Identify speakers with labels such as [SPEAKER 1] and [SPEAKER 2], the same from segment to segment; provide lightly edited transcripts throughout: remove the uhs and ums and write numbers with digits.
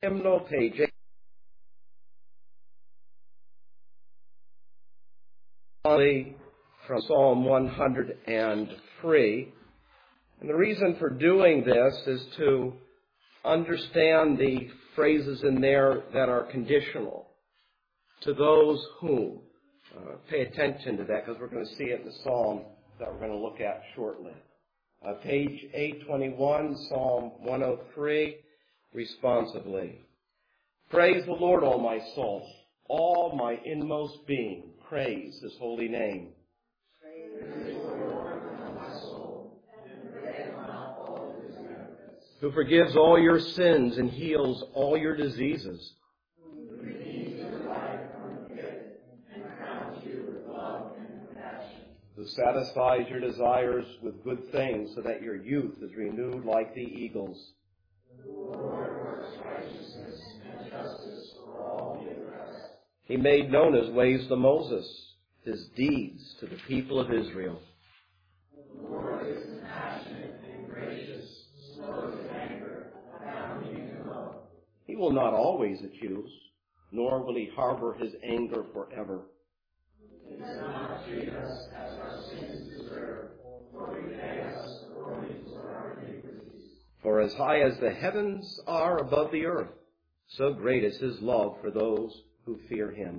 [SPEAKER 1] Hymnal, page 8, from Psalm 103. And the reason for doing this is to understand the phrases in there that are conditional. To those whom. Pay attention to that because we're going to see it in the psalm that we're going to look at shortly. Page 821, Psalm 103, responsively. Praise the Lord, all my soul, all my inmost being. Praise His holy name.
[SPEAKER 2] Praise the Lord, all my soul, and forget not all His benefits.
[SPEAKER 1] Who forgives all your sins and heals all your diseases.
[SPEAKER 2] Who redeems your life from the pit and crowns you with love and compassion.
[SPEAKER 1] Who satisfies your desires with good things so that your youth is renewed like the eagles.
[SPEAKER 2] The Lord works righteousness and justice for all the oppressed.
[SPEAKER 1] He made known His ways to Moses, His deeds to the people of Israel.
[SPEAKER 2] The Lord is compassionate and gracious, slow to anger, abounding in love.
[SPEAKER 1] He will not always accuse, nor will He harbor His anger forever.
[SPEAKER 2] He does not treat us as our sins deserve, or repay us according to our iniquities.
[SPEAKER 1] For as high as the heavens are above the earth, so great is His love for those who fear Him.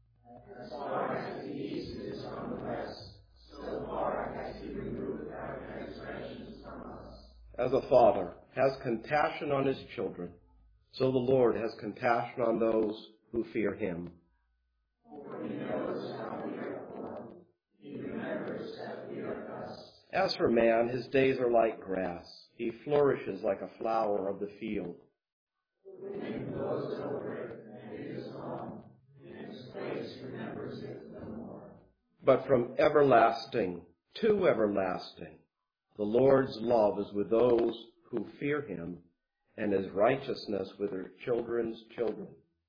[SPEAKER 2] As far as the east is from the west, so far has He removed our transgressions from us.
[SPEAKER 1] As a father has compassion on his children, so the Lord has compassion on those who fear Him.
[SPEAKER 2] For He knows how we are formed. He remembers that we are dust.
[SPEAKER 1] As for man, his days are like grass. He flourishes like a flower of the field.
[SPEAKER 2] The wind blows over it, and it is gone, and its place remembers it no more.
[SPEAKER 1] But from everlasting to everlasting, the Lord's love is with those who fear Him, and His righteousness with their children's children.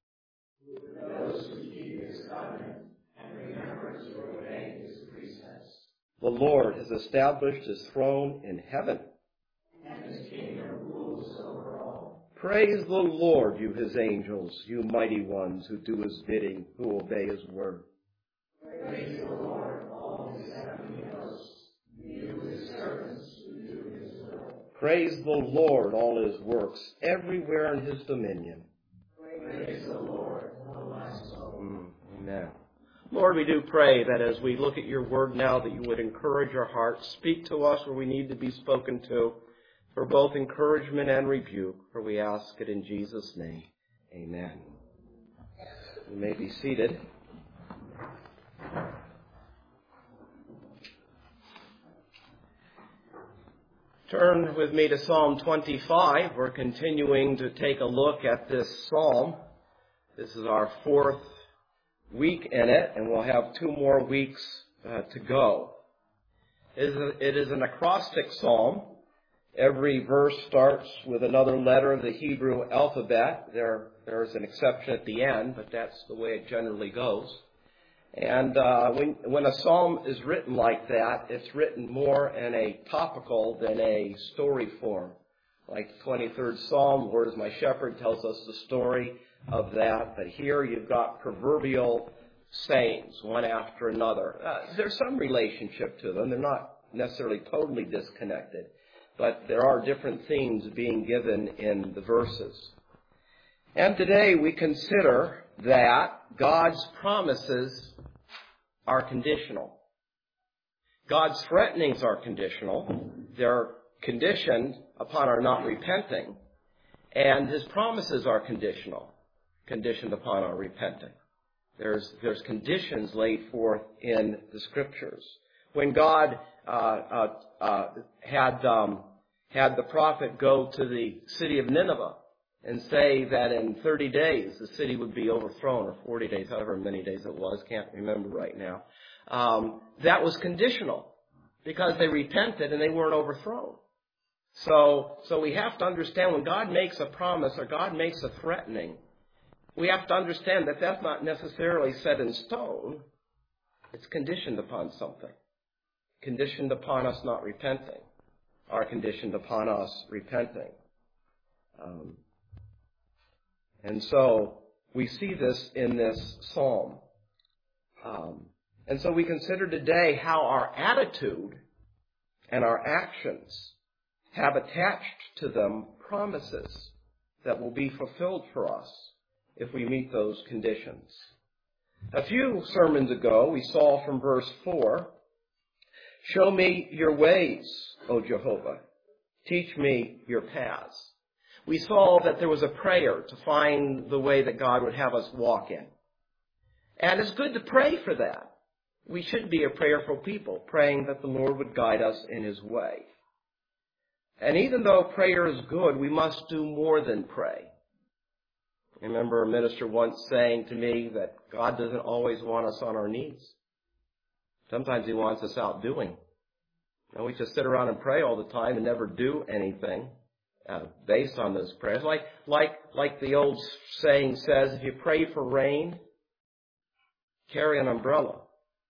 [SPEAKER 2] With those who keep His covenant and remember to obey His precepts.
[SPEAKER 1] The Lord has established His throne in heaven.
[SPEAKER 2] And His kingdom rules over all.
[SPEAKER 1] Praise the Lord, you His angels, you mighty ones who do His bidding, who obey His word.
[SPEAKER 2] Praise the Lord, all His heavenly hosts, you His servants who do His will.
[SPEAKER 1] Praise the Lord, all His works, everywhere in His dominion.
[SPEAKER 2] Praise the Lord, O my soul.
[SPEAKER 1] Amen. Lord, we do pray that as we look at your word now, that you would encourage our hearts, speak to us where we need to be spoken to, for both encouragement and rebuke, for we ask it in Jesus' name. Amen. You may be seated. Turn with me to Psalm 25. We're continuing to take a look at this psalm. This is our fourth week in it, and we'll have 2 more weeks to go. It is an acrostic psalm. Every verse starts with another letter of the Hebrew alphabet. There's an exception at the end, but that's the way it generally goes. And when a psalm is written like that, it's written more in a topical than a story form. Like the 23rd Psalm, Lord is my shepherd, tells us the story of that. But here you've got proverbial sayings, one after another. There's some relationship to them. They're not necessarily totally disconnected. But there are different themes being given in the verses. And today we consider that God's promises are conditional. God's threatenings are conditional. They're conditioned upon our not repenting. And His promises are conditioned upon our repenting. There's conditions laid forth in the Scriptures. When God had the prophet go to the city of Nineveh and say that in 30 days the city would be overthrown, or 40 days, however many days it was, can't remember right now. That was conditional because they repented and they weren't overthrown. So we have to understand when God makes a promise or God makes a threatening, we have to understand that that's not necessarily set in stone. It's conditioned upon something. Conditioned upon us not repenting, or conditioned upon us repenting. And so we see this in this psalm. And so we consider today how our attitude and our actions have attached to them promises that will be fulfilled for us if we meet those conditions. A few sermons ago, we saw from verse 4, "Show me your ways, O Jehovah. Teach me your paths." We saw that there was a prayer to find the way that God would have us walk in. And it's good to pray for that. We should be a prayerful people, praying that the Lord would guide us in His way. And even though prayer is good, we must do more than pray. I remember a minister once saying to me that God doesn't always want us on our knees. Sometimes He wants us out doing. And we just sit around and pray all the time and never do anything based on those prayers. Like the old saying says, if you pray for rain, carry an umbrella.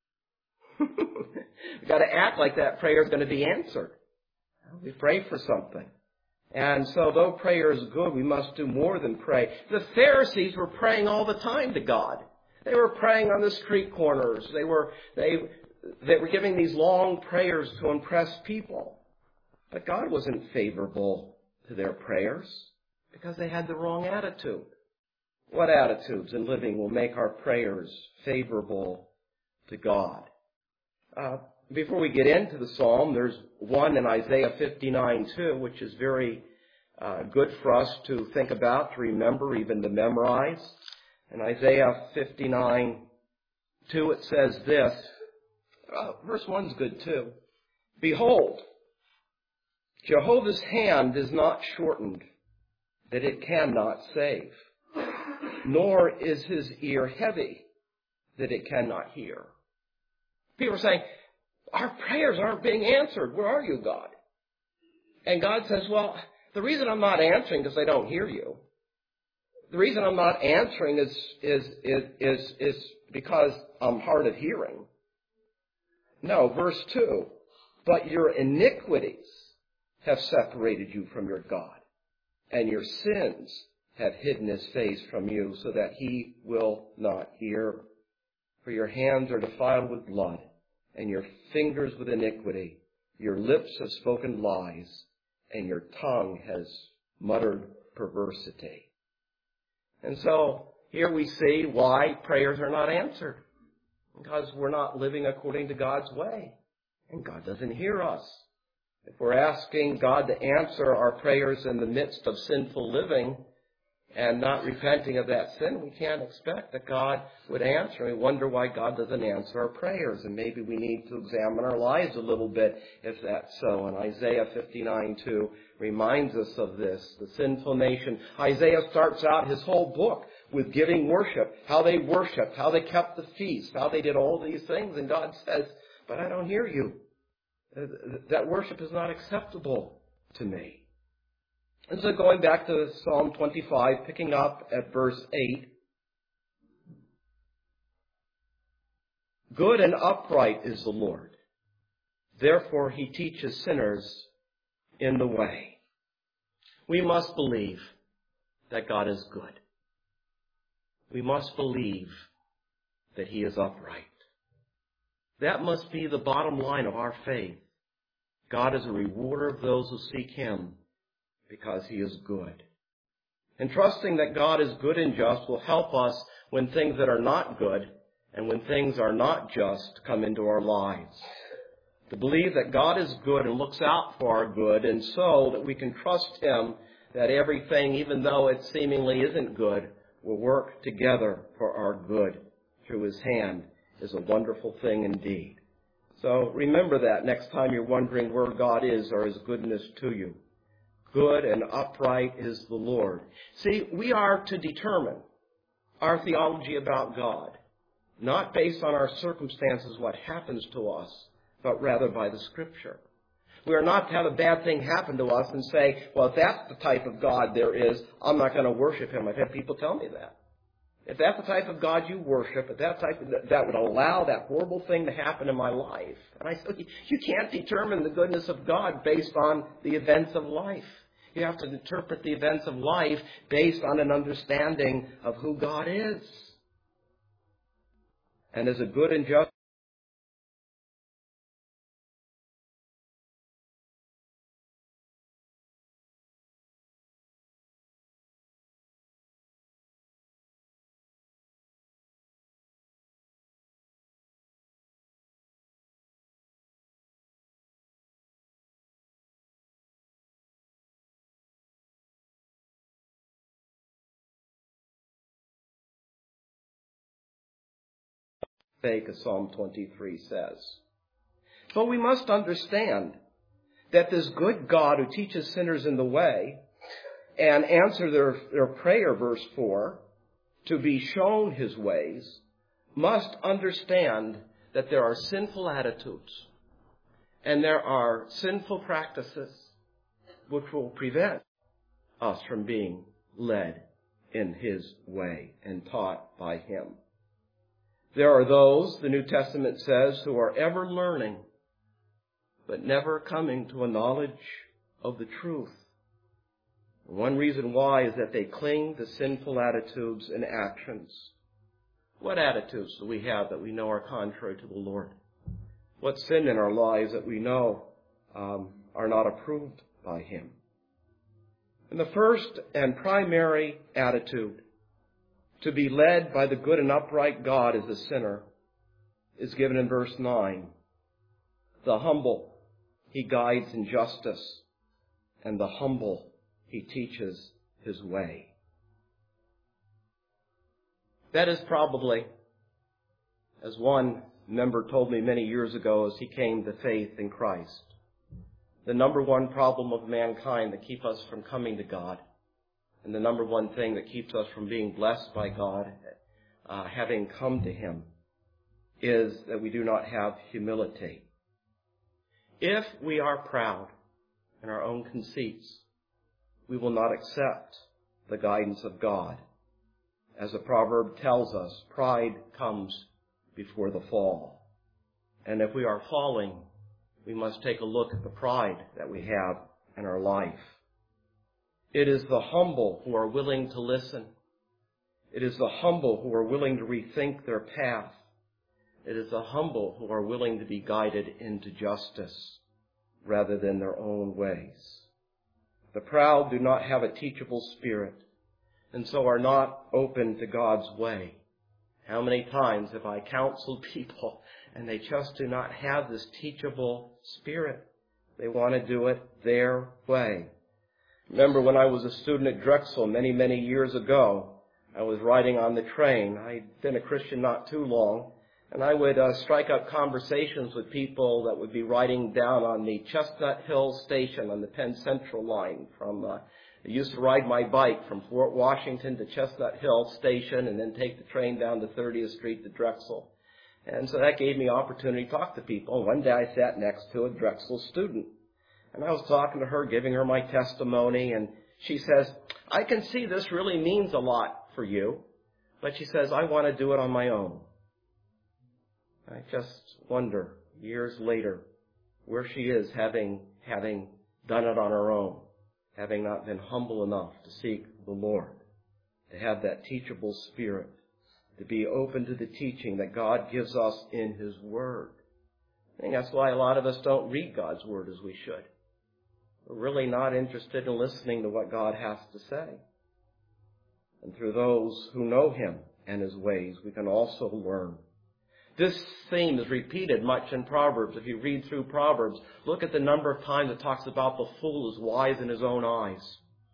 [SPEAKER 1] We've got to act like that prayer is going to be answered. We pray for something. And so though prayer is good, we must do more than pray. The Pharisees were praying all the time to God. They were praying on the street corners. They were giving these long prayers to impress people. But God wasn't favorable to their prayers because they had the wrong attitude. What attitudes in living will make our prayers favorable to God? Before we get into the psalm, there's one in Isaiah 59:2, which is very good for us to think about, to remember, even to memorize. In Isaiah 59:2, it says this. Verse 1's good too. "Behold, Jehovah's hand is not shortened, that it cannot save, nor is His ear heavy, that it cannot hear." People are saying, our prayers aren't being answered. Where are you, God? And God says, well, the reason I'm not answering is I don't hear you. The reason I'm not answering is because I'm hard of hearing. No, verse 2, "But your iniquities have separated you from your God, and your sins have hidden His face from you, so that He will not hear. For your hands are defiled with blood, and your fingers with iniquity. Your lips have spoken lies, and your tongue has muttered perversity." And so here we see why prayers are not answered. Because we're not living according to God's way, and God doesn't hear us. If we're asking God to answer our prayers in the midst of sinful living and not repenting of that sin, we can't expect that God would answer. We wonder why God doesn't answer our prayers, and maybe we need to examine our lives a little bit if that's so. And Isaiah 59:2 reminds us of this, the sinful nation. Isaiah starts out his whole book with giving worship, how they worshiped, how they kept the feast, how they did all these things, and God says, but I don't hear you. That worship is not acceptable to me. And so going back to Psalm 25, picking up at verse 8, "Good and upright is the Lord. Therefore He teaches sinners in the way." We must believe that God is good. We must believe that He is upright. That must be the bottom line of our faith. God is a rewarder of those who seek Him, because He is good. And trusting that God is good and just will help us when things that are not good and when things are not just come into our lives. To believe that God is good and looks out for our good, and so that we can trust Him that everything, even though it seemingly isn't good, will work together for our good through His hand, is a wonderful thing indeed. So remember that next time you're wondering where God is or His goodness to you. Good and upright is the Lord. See, we are to determine our theology about God, not based on our circumstances, what happens to us, but rather by the Scripture. We are not to have a bad thing happen to us and say, well, if that's the type of God there is, I'm not going to worship Him. I've had people tell me that. If that's the type of God you worship, if that would allow that horrible thing to happen in my life. And I said, you can't determine the goodness of God based on the events of life. You have to interpret the events of life based on an understanding of who God is. And as a good and just sake, as Psalm 23 says. But we must understand that this good God who teaches sinners in the way and answer their prayer, verse 4, to be shown his ways, must understand that there are sinful attitudes and there are sinful practices which will prevent us from being led in his way and taught by him. There are those, the New Testament says, who are ever learning, but never coming to a knowledge of the truth. One reason why is that they cling to sinful attitudes and actions. What attitudes do we have that we know are contrary to the Lord? What sin in our lives that we know are not approved by him? And the first and primary attitude to be led by the good and upright God as a sinner is given in verse 9. The humble he guides in justice, and the humble he teaches his way. That is probably, as one member told me many years ago as he came to faith in Christ, the number one problem of mankind that keeps us from coming to God, and the number one thing that keeps us from being blessed by God, having come to him, is that we do not have humility. If we are proud in our own conceits, we will not accept the guidance of God. As the proverb tells us, pride comes before the fall. And if we are falling, we must take a look at the pride that we have in our life. It is the humble who are willing to listen. It is the humble who are willing to rethink their path. It is the humble who are willing to be guided into justice rather than their own ways. The proud do not have a teachable spirit and so are not open to God's way. How many times have I counseled people and they just do not have this teachable spirit? They want to do it their way. Remember when I was a student at Drexel many, many years ago, I was riding on the train. I'd been a Christian not too long, and I would strike up conversations with people that would be riding down on the Chestnut Hill station on the Penn Central line. I used to ride my bike from Fort Washington to Chestnut Hill station and then take the train down to 30th Street to Drexel. And so that gave me opportunity to talk to people. And one day I sat next to a Drexel student. And I was talking to her, giving her my testimony, and she says, I can see this really means a lot for you, but she says, I want to do it on my own. I just wonder, years later, where she is having done it on her own, having not been humble enough to seek the Lord, to have that teachable spirit, to be open to the teaching that God gives us in his word. I think that's why a lot of us don't read God's word as we should. We're really not interested in listening to what God has to say. And through those who know him and his ways, we can also learn. This theme is repeated much in Proverbs. If you read through Proverbs, look at the number of times it talks about the fool is wise in his own eyes.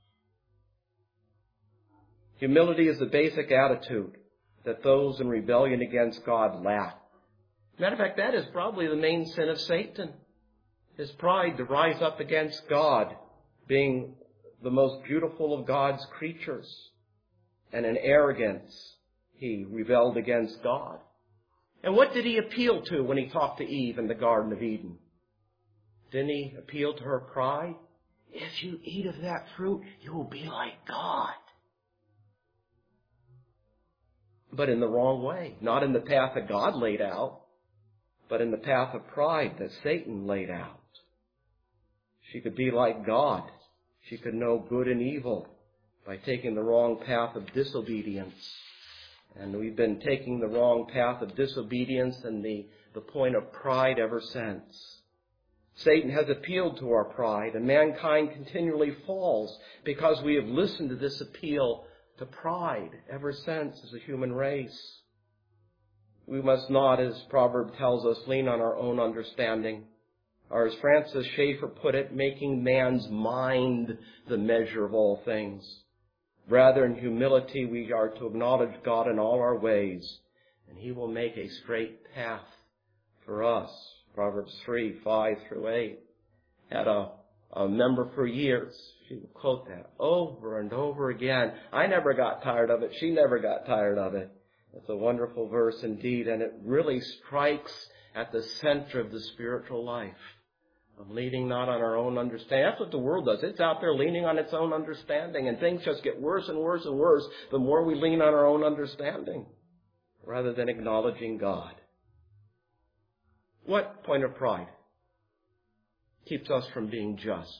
[SPEAKER 1] Humility is the basic attitude that those in rebellion against God lack. Matter of fact, that is probably the main sin of Satan. His pride to rise up against God, being the most beautiful of God's creatures. And in arrogance, he rebelled against God. And what did he appeal to when he talked to Eve in the Garden of Eden? Didn't he appeal to her pride? If you eat of that fruit, you will be like God. But in the wrong way. Not in the path that God laid out, but in the path of pride that Satan laid out. She could be like God. She could know good and evil by taking the wrong path of disobedience. And we've been taking the wrong path of disobedience and the point of pride ever since. Satan has appealed to our pride, and mankind continually falls because we have listened to this appeal to pride ever since as a human race. We must not, as Proverb tells us, lean on our own understanding, or as Francis Schaeffer put it, making man's mind the measure of all things. Rather, in humility, we are to acknowledge God in all our ways, and He will make a straight path for us. Proverbs 3, 5 through 8. Had a member for years. She would quote that over and over again. I never got tired of it. She never got tired of it. It's a wonderful verse indeed, and it really strikes at the center of the spiritual life, of leaning not on our own understanding. That's what the world does. It's out there leaning on its own understanding, and things just get worse and worse and worse the more we lean on our own understanding rather than acknowledging God. What point of pride keeps us from being just?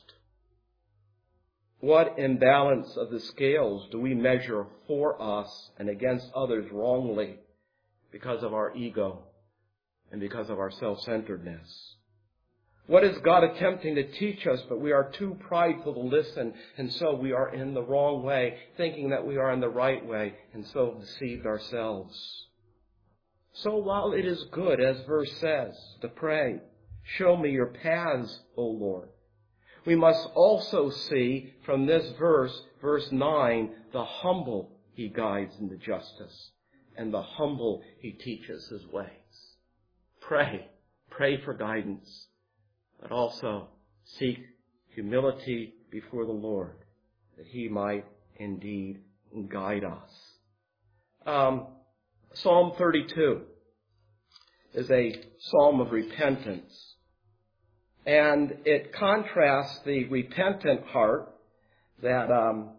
[SPEAKER 1] What imbalance of the scales do we measure for us and against others wrongly because of our ego and because of our self-centeredness? What is God attempting to teach us, but we are too prideful to listen, and so we are in the wrong way, thinking that we are in the right way, and so deceived ourselves. So while it is good, as verse says, to pray, show me your paths, O Lord, we must also see from this verse, verse 9, the humble He guides into justice, and the humble He teaches His ways. Pray for guidance, but also seek humility before the Lord, that He might indeed guide us. Psalm 32 is a psalm of repentance, and it contrasts the repentant heart that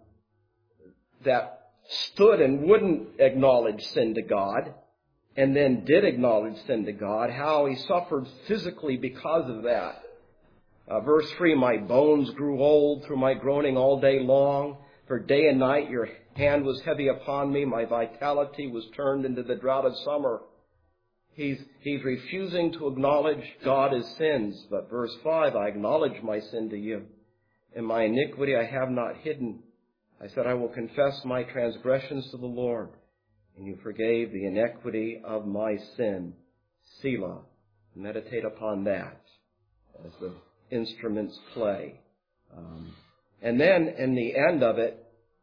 [SPEAKER 1] stood and wouldn't acknowledge sin to God, and then did acknowledge sin to God, how he suffered physically because of that. Verse 3, my bones grew old through my groaning all day long. For day and night your hand was heavy upon me. My vitality was turned into the drought of summer. He's refusing to acknowledge God as sins. But verse 5, I acknowledge my sin to you. And my iniquity I have not hidden. I said, I will confess my transgressions to the Lord. And you forgave the iniquity of my sin. Selah. Meditate upon that as the instruments play. And then in the end of it,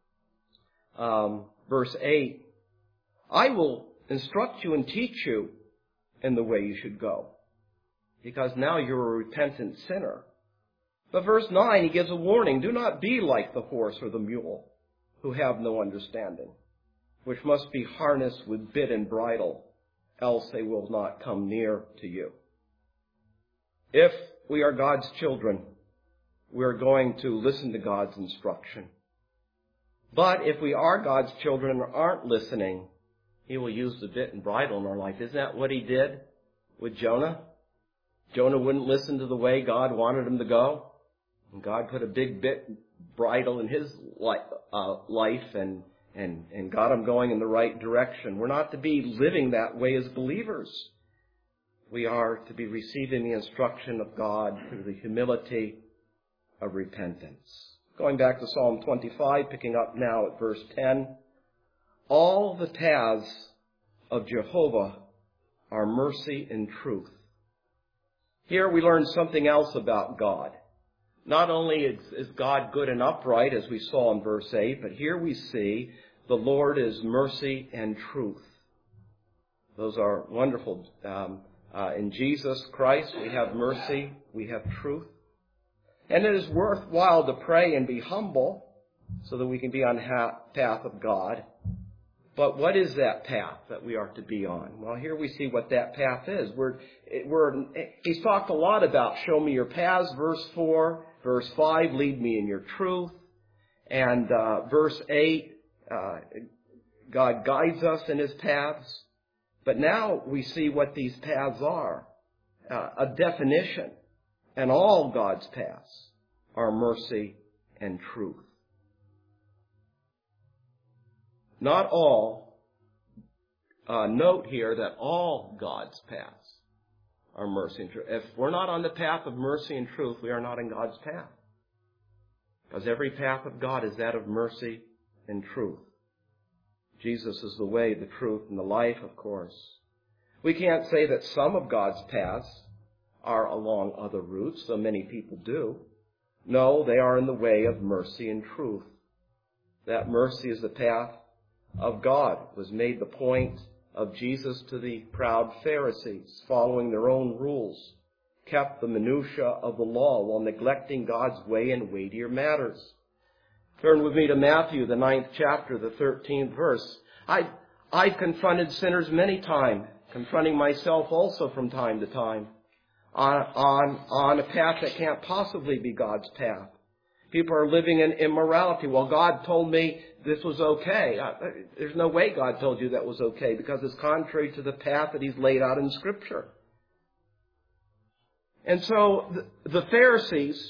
[SPEAKER 1] verse 8, I will instruct you and teach you in the way you should go, because now you're a repentant sinner. But verse 9, he gives a warning. Do not be like the horse or the mule, who have no understanding, which must be harnessed with bit and bridle, else they will not come near to you. If we are God's children, we are going to listen to God's instruction. But if we are God's children and aren't listening, He will use the bit and bridle in our life. Isn't that what He did with Jonah? Jonah wouldn't listen to the way God wanted him to go. And God put a big bit bridle in his life and got him going in the right direction. We're not to be living that way as believers. We are to be receiving the instruction of God through the humility of repentance. Going back to Psalm 25, picking up now at verse 10. All the paths of Jehovah are mercy and truth. Here we learn something else about God. Not only is God good and upright, as we saw in verse 8, but here we see the Lord is mercy and truth. Those are wonderful. In Jesus Christ, we have mercy, we have truth. And it is worthwhile to pray and be humble so that we can be on the path of God. But what is that path that we are to be on? Well, here we see what that path is. He's talked a lot about show me your paths, verse 4. Verse 5, lead me in your truth. And verse 8, God guides us in His paths. But now we see what these paths are. A definition. And all God's paths are mercy and truth. Not all, note here that all God's paths are mercy and truth. If we're not on the path of mercy and truth, we are not in God's path. Because every path of God is that of mercy and truth. Jesus is the way, the truth, and the life, of course. We can't say that some of God's paths are along other routes, though many people do. No, they are in the way of mercy and truth. That mercy is the path of God. It was made the point of Jesus to the proud Pharisees, following their own rules, kept the minutiae of the law while neglecting God's way in weightier matters. Turn with me to Matthew, the 9th chapter, the 13th verse. I've confronted sinners many times, confronting myself also from time to time, on a path that can't possibly be God's path. People are living in immorality. Well, God told me this was okay. There's no way God told you that was okay, because it's contrary to the path that He's laid out in Scripture. And so the Pharisees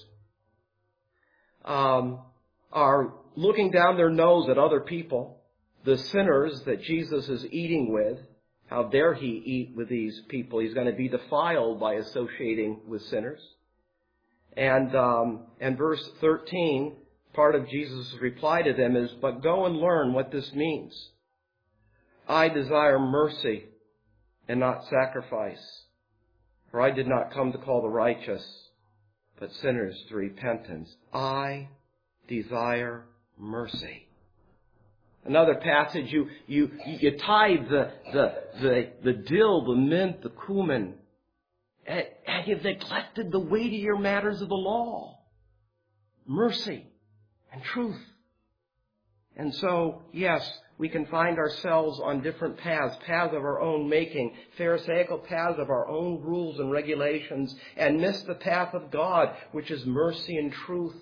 [SPEAKER 1] are looking down their nose at other people, the sinners that Jesus is eating with. How dare He eat with these people? He's going to be defiled by associating with sinners. And verse 13, part of Jesus' reply to them is, "But go and learn what this means. I desire mercy and not sacrifice. For I did not come to call the righteous, but sinners to repentance. I desire mercy." Another passage, you tithe the dill, the mint, the cumin, and you've neglected the weightier matters of the law. Mercy and truth. And so, yes, we can find ourselves on different paths of our own making, Pharisaical paths of our own rules and regulations, and miss the path of God, which is mercy and truth.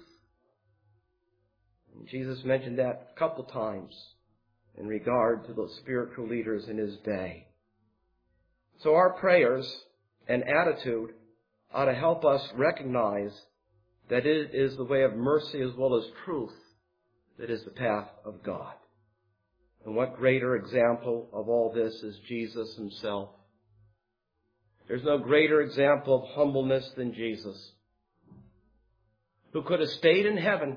[SPEAKER 1] And Jesus mentioned that a couple times in regard to the spiritual leaders in His day. So our prayers and attitude ought to help us recognize that it is the way of mercy as well as truth that is the path of God. And what greater example of all this is Jesus Himself. There's no greater example of humbleness than Jesus, who could have stayed in heaven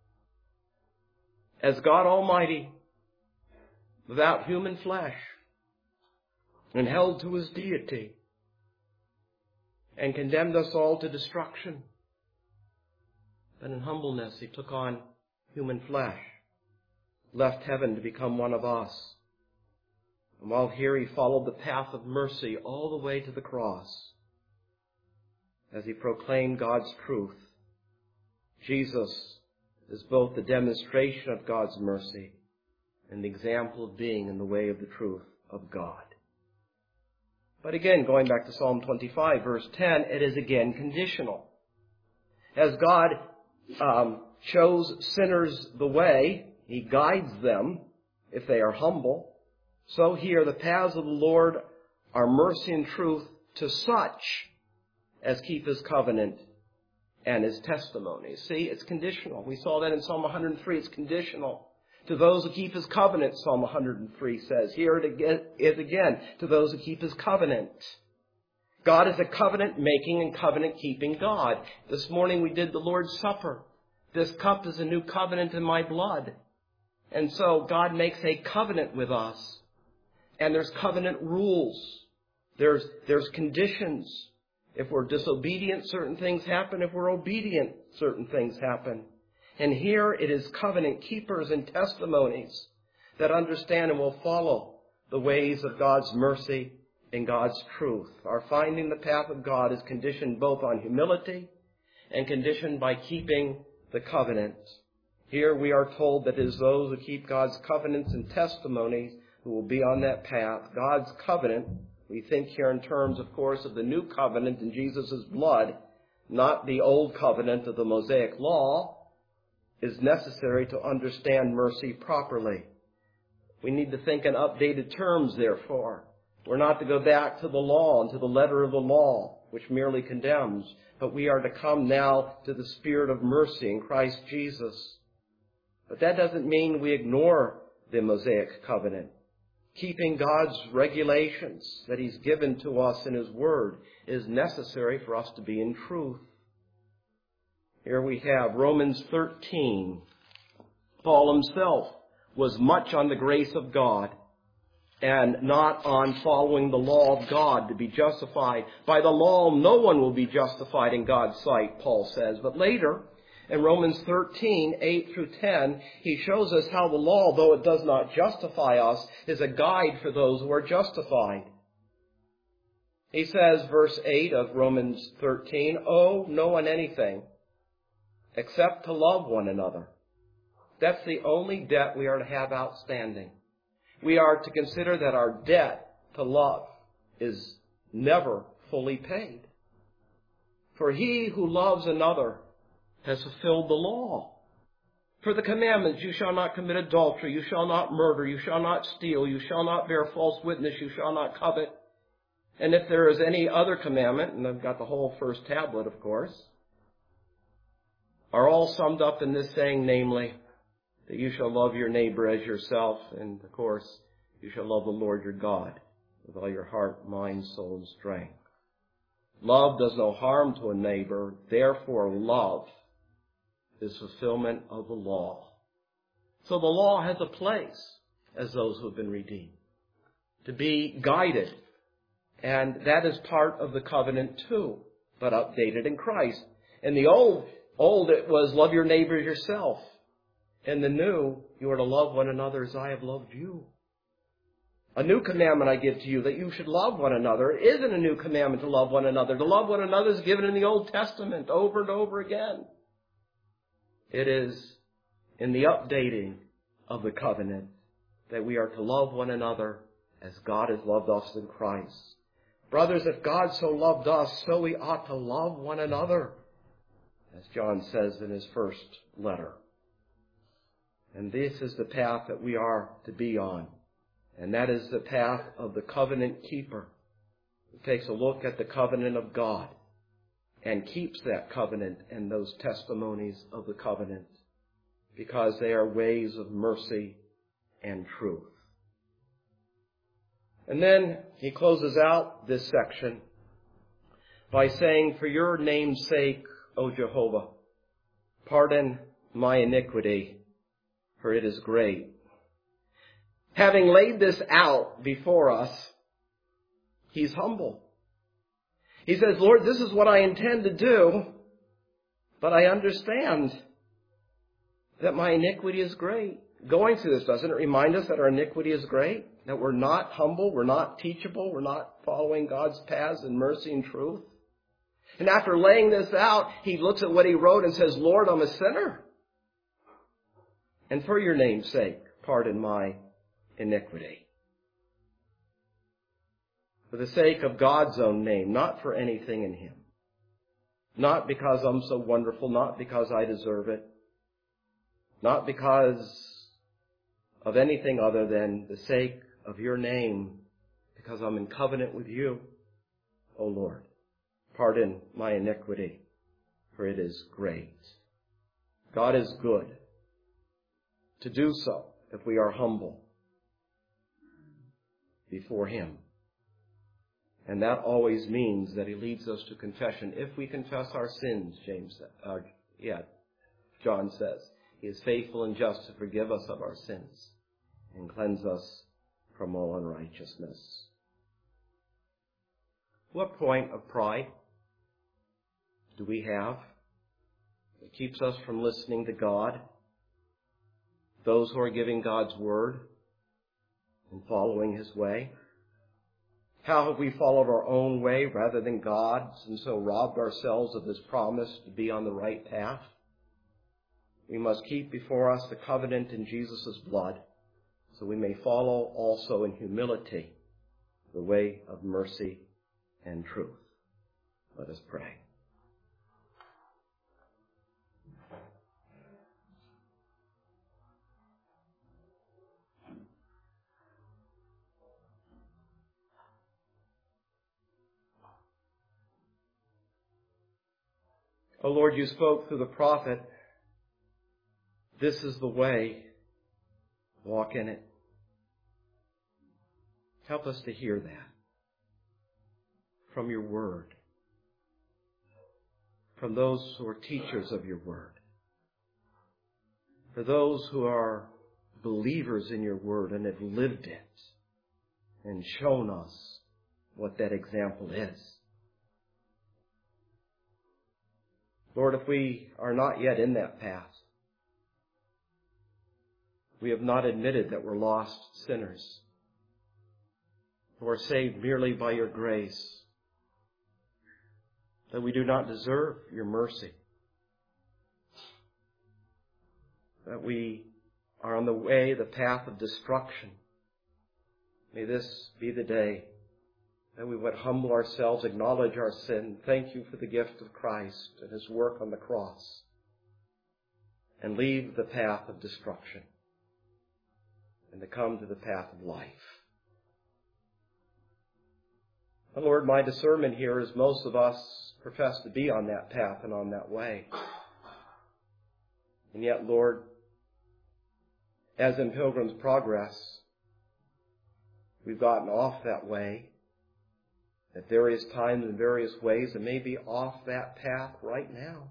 [SPEAKER 1] as God Almighty without human flesh and held to His deity and condemned us all to destruction. But in humbleness, He took on human flesh, left heaven to become one of us. And while here, He followed the path of mercy all the way to the cross as He proclaimed God's truth. Jesus is both the demonstration of God's mercy and the example of being in the way of the truth of God. But again, going back to Psalm 25, verse 10, it is again conditional. As God shows sinners the way, He guides them if they are humble. So here the paths of the Lord are mercy and truth to such as keep His covenant and His testimonies. See, it's conditional. We saw that in Psalm 103. It's conditional. To those who keep His covenant, Psalm 103 says. Here it is again, to those who keep His covenant. God is a covenant-making and covenant-keeping God. This morning we did the Lord's Supper. This cup is a new covenant in my blood. And so God makes a covenant with us. And there's covenant rules. There's conditions. If we're disobedient, certain things happen. If we're obedient, certain things happen. And here it is covenant keepers and testimonies that understand and will follow the ways of God's mercy and God's truth. Our finding the path of God is conditioned both on humility and conditioned by keeping the covenant. Here we are told that it is those who keep God's covenants and testimonies who will be on that path. God's covenant, we think here in terms, of course, of the new covenant in Jesus' blood, not the old covenant of the Mosaic law, is necessary to understand mercy properly. We need to think in updated terms, therefore. We're not to go back to the law and to the letter of the law. which merely condemns, but we are to come now to the Spirit of mercy in Christ Jesus. But that doesn't mean we ignore the Mosaic covenant. Keeping God's regulations that He's given to us in His Word is necessary for us to be in truth. Here we have Romans 13. Paul himself was much on the grace of God and not on following the law of God to be justified. By the law, no one will be justified in God's sight, Paul says. But later, in Romans 13, 8 through 10, he shows us how the law, though it does not justify us, is a guide for those who are justified. He says, verse 8 of Romans 13, owe no one anything except to love one another. That's the only debt we are to have outstanding. We are to consider that our debt to love is never fully paid. For he who loves another has fulfilled the law. For the commandments, you shall not commit adultery, you shall not murder, you shall not steal, you shall not bear false witness, you shall not covet. And if there is any other commandment, and I've got the whole first tablet, of course, are all summed up in this saying, namely, that you shall love your neighbor as yourself, and of course, you shall love the Lord your God with all your heart, mind, soul, and strength. Love does no harm to a neighbor, therefore love is fulfillment of the law. So the law has a place as those who have been redeemed, to be guided, and that is part of the covenant too, but updated in Christ. In the old it was love your neighbor as yourself. In the new, you are to love one another as I have loved you. A new commandment I give to you, that you should love one another. It isn't a new commandment to love one another. To love one another is given in the Old Testament over and over again. It is in the updating of the covenant that we are to love one another as God has loved us in Christ. Brothers, if God so loved us, so we ought to love one another, as John says in his first letter. And this is the path that we are to be on. And that is the path of the covenant keeper, who takes a look at the covenant of God and keeps that covenant and those testimonies of the covenant, because they are ways of mercy and truth. And then he closes out this section by saying, for your name's sake, O Jehovah, pardon my iniquity, for it is great. Having laid this out before us, he's humble. He says, Lord, this is what I intend to do, but I understand that my iniquity is great. Going through this, doesn't it remind us that our iniquity is great? That we're not humble, we're not teachable, we're not following God's paths in mercy and truth? And after laying this out, he looks at what he wrote and says, Lord, I'm a sinner. And for your name's sake, pardon my iniquity. For the sake of God's own name, not for anything in him. Not because I'm so wonderful, not because I deserve it. Not because of anything other than the sake of your name, because I'm in covenant with you, O Lord. Pardon my iniquity, for it is great. God is good to do so if we are humble before him. And that always means that he leads us to confession. If we confess our sins, John says, he is faithful and just to forgive us of our sins and cleanse us from all unrighteousness. What point of pride do we have that keeps us from listening to God? Those who are giving God's word and following his way? How have we followed our own way rather than God's, and so robbed ourselves of his promise to be on the right path? We must keep before us the covenant in Jesus' blood, so we may follow also in humility the way of mercy and truth. Let us pray. O Lord, you spoke through the prophet, this is the way, walk in it. Help us to hear that from your word, from those who are teachers of your word, for those who are believers in your word and have lived it and shown us what that example is. Lord, if we are not yet in that path, we have not admitted that we're lost sinners who are saved merely by your grace, that we do not deserve your mercy, that we are on the way, the path of destruction. May this be the day that we would humble ourselves, acknowledge our sin, thank you for the gift of Christ and his work on the cross, and leave the path of destruction and to come to the path of life. And Lord, my discernment here is most of us profess to be on that path and on that way. And yet, Lord, as in Pilgrim's Progress, we've gotten off that way at various times in various ways and may be off that path right now.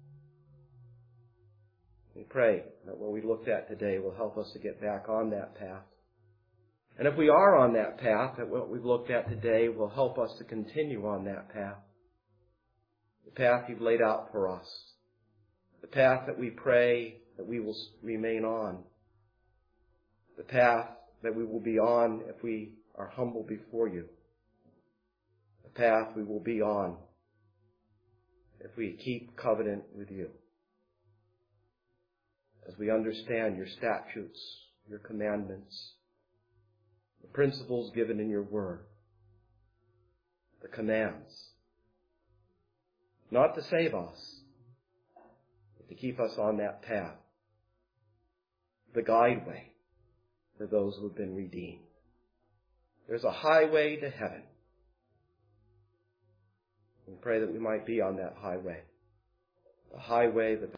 [SPEAKER 1] We pray that what we looked at today will help us to get back on that path. And if we are on that path, that what we've looked at today will help us to continue on that path. The path you've laid out for us. The path that we pray that we will remain on. The path that we will be on if we are humble before you. The path we will be on if we keep covenant with you. As we understand your statutes, your commandments, the principles given in your word, the commands, not to save us, but to keep us on that path, the guideway for those who have been redeemed. There's a highway to heaven. We pray that we might be on that highway, the highway that